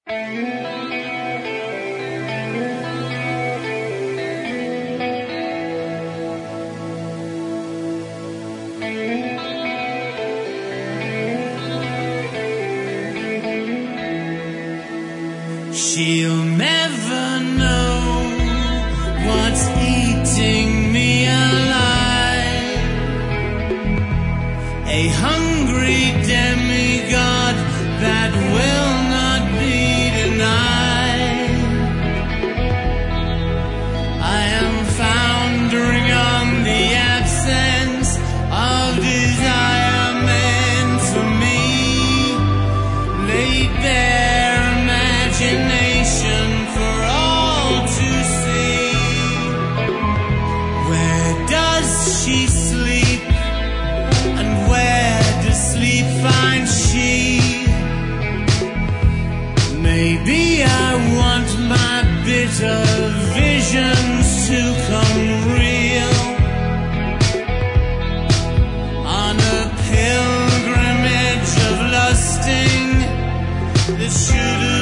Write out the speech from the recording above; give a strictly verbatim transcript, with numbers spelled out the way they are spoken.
She'll never know what's eating me alive. A hungry demigod that will not be denied. I am foundering on the absence of desire meant for me, laid bare imagination for all to see. Where does she sleep, and where does sleep find she? Maybe I want my bitter visions to come real on a pilgrimage of lusting that should